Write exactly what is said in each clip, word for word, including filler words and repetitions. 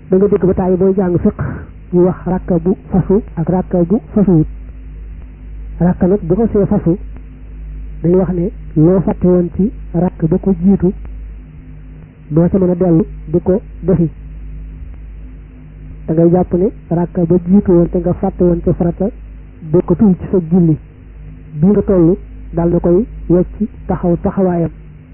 da nga dégg ba tàyyi booy jàng fiq ñu wax rakka bu fasu ak rakka bu fasuwut rakka nag bu ko see fasu dañu wax ne loo fàtte woon ci rakk ba ko jiitu doo ca mën a dellu di ko defi da ngay jàpp ne rakka ba jiitu woon te nga fàtte woon ci farata bokkatul ci sa julli bi nga toll dal na koy wecc taxaw taxawaayam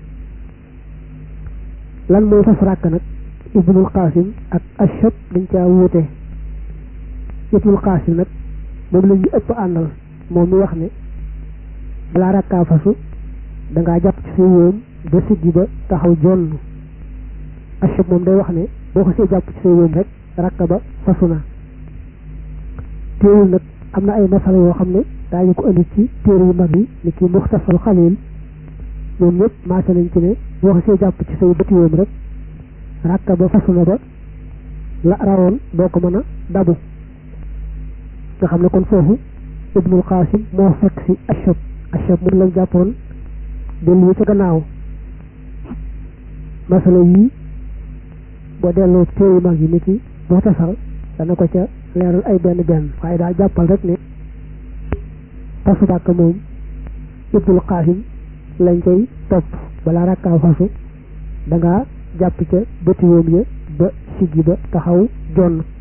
lan mooy fas rakk nag ibnul qasim ak ashab dañ caa wuute ibnul qasim nag moom la ñu ëpp àndal moom mi wax ne balaa rakkaa fasu dangaa jàpp ci say wóom ba siggi ba taxaw jonn ashab moom day wax ne boo ko see jàpp ci say wóom rek rakka ba fasu na teewul nag am na ay masala yoo xam ne daañu ko indi ci téere yu mag yi ni ki muxtasar xalil ñoom ñëpp maase nañ ci ne boo ko see jàpp ci say bëti wóom rek rakka ba fasu na ba la rawoon doo ko mën a dabu nga xam ne kon foofu ibnul qasim moo fekk si ashab ashab mun lañ jàppoon dellu ca gannaaw masala yii boo delloo téere yu mag yi ni ki muxtasar dana ko ca leeral ay benn benn waaye daal jàppal rek ne fasu rakka moom ibnul qasim lañ koy topp balaa rakkaa fasu dangaa jàpp ca bëti woom ya ba siggi ba taxaw jonn